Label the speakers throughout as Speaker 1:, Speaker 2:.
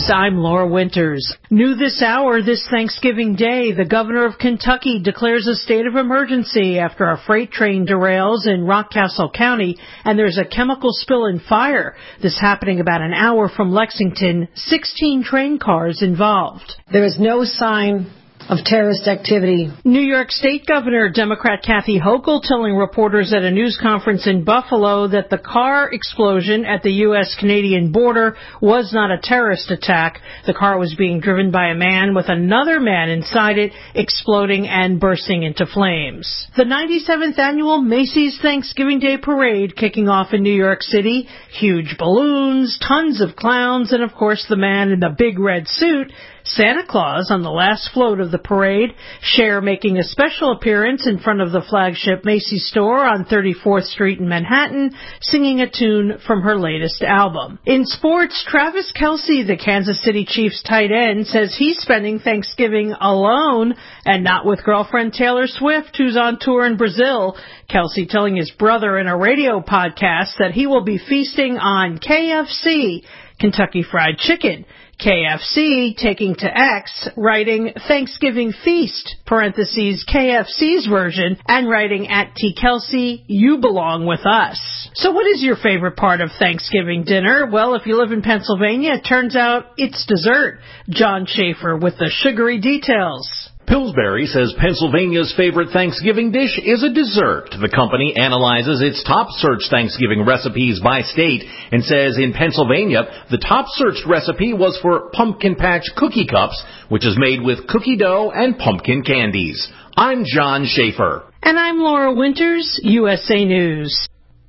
Speaker 1: I'm Laura Winters. New this hour, this Thanksgiving Day, the governor of Kentucky declares a state of emergency after a freight train derails in Rockcastle County and there's a chemical spill and fire. This happening about an hour from Lexington, 16 train cars involved.
Speaker 2: There is no sign of terrorist activity.
Speaker 1: New York State Governor Democrat Kathy Hochul telling reporters at a news conference in Buffalo that the car explosion at the U.S.-Canadian border was not a terrorist attack. The car was being driven by a man with another man inside it, exploding and bursting into flames. The 97th annual Macy's Thanksgiving Day Parade kicking off in New York City. Huge balloons, tons of clowns, and of course the man in the big red suit, Santa Claus, on the last float of the parade. Cher making a special appearance in front of the flagship Macy's store on 34th Street in Manhattan, singing a tune from her latest album. In sports, Travis Kelce, the Kansas City Chiefs tight end, says he's spending Thanksgiving alone and not with girlfriend Taylor Swift, who's on tour in Brazil. Kelce telling his brother in a radio podcast that he will be feasting on KFC, Kentucky Fried Chicken. KFC taking to X, writing Thanksgiving Feast, parentheses KFC's version, and writing at T. Kelce, you belong with us. So what is your favorite part of Thanksgiving dinner? Well, if you live in Pennsylvania, it turns out it's dessert. John Schaefer with the sugary details.
Speaker 3: Pillsbury says Pennsylvania's favorite Thanksgiving dish is a dessert. The company analyzes its top searched Thanksgiving recipes by state and says in Pennsylvania, the top searched recipe was for Pumpkin Patch Cookie Cups, which is made with cookie dough and pumpkin candies. I'm John Schaefer.
Speaker 1: And I'm Laura Winters, USA News.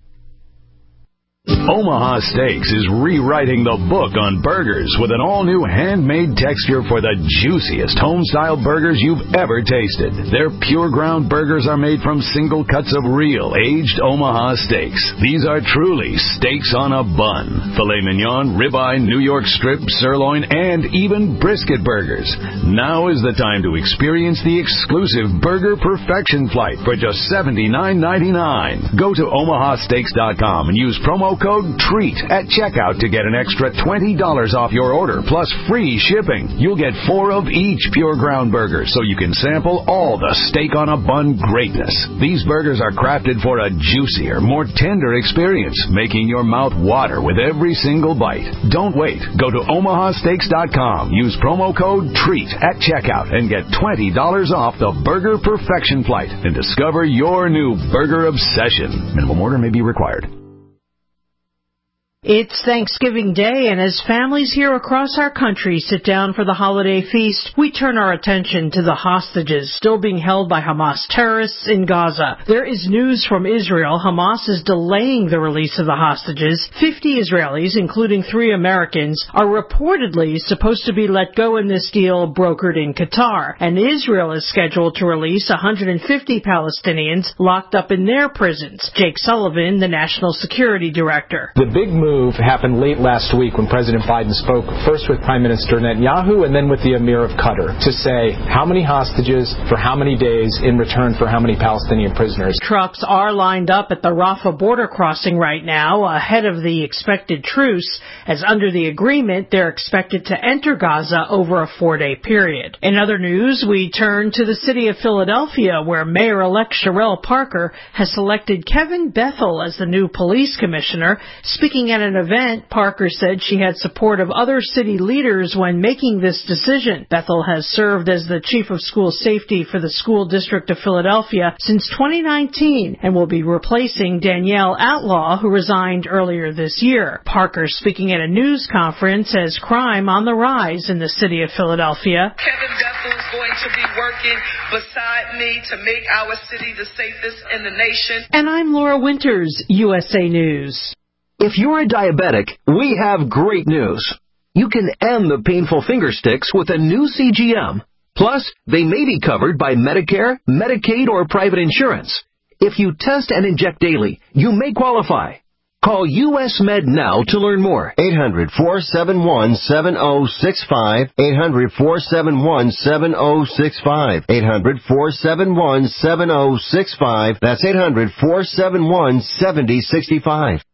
Speaker 4: Omaha Steaks is rewriting the book on burgers with an all-new handmade texture for the juiciest home-style burgers you've ever tasted. Their pure ground burgers are made from single cuts of real, aged Omaha steaks. These are truly steaks on a bun. Filet mignon, ribeye, New York strip, sirloin, and even brisket burgers. Now is the time to experience the exclusive Burger Perfection Flight for just $79.99. Go to omahasteaks.com and use promo code TREAT at checkout to get an extra $20 off your order, plus free shipping. You'll get 4 of each pure ground burger, so you can sample all the steak on a bun greatness. These burgers are crafted for a juicier, more tender experience, making your mouth water with every single bite. Don't wait. Go to omahasteaks.com. Use promo code TREAT at checkout and get $20 off the Burger Perfection Flight and discover your new burger obsession. Minimum order may be required.
Speaker 1: It's Thanksgiving Day, and as families here across our country sit down for the holiday feast, we turn our attention to the hostages still being held by Hamas terrorists in Gaza. There is news from Israel. Hamas is delaying the release of the hostages. 50 Israelis, including 3 Americans, are reportedly supposed to be let go in this deal brokered in Qatar, and Israel is scheduled to release 150 Palestinians locked up in their prisons. Jake Sullivan, the National Security Director.
Speaker 5: The big move happened late last week when President Biden spoke first with Prime Minister Netanyahu and then with the Emir of Qatar to say how many hostages for how many days in return for how many Palestinian prisoners.
Speaker 1: Trucks are lined up at the Rafah border crossing right now ahead of the expected truce, as under the agreement they're expected to enter Gaza over a 4-day period. In other news, we turn to the city of Philadelphia, where Mayor-elect Sherelle Parker has selected Kevin Bethel as the new police commissioner. Speaking at an event, Parker said she had support of other city leaders when making this decision. Bethel has served as the chief of school safety for the school district of Philadelphia since 2019 and will be replacing Danielle Outlaw, who resigned earlier this year. Parker speaking at a news conference as crime on the rise in the city of Philadelphia.
Speaker 6: Kevin Bethel is going to be working beside me to make our city the safest in the nation.
Speaker 1: And I'm Laura Winters, USA News.
Speaker 7: If you're a diabetic, we have great news. You can end the painful finger sticks with a new CGM. Plus, they may be covered by Medicare, Medicaid, or private insurance. If you test and inject daily, you may qualify. Call US Med now to learn more.
Speaker 8: 800-471-7065. 800-471-7065. 800-471-7065. That's 800-471-7065.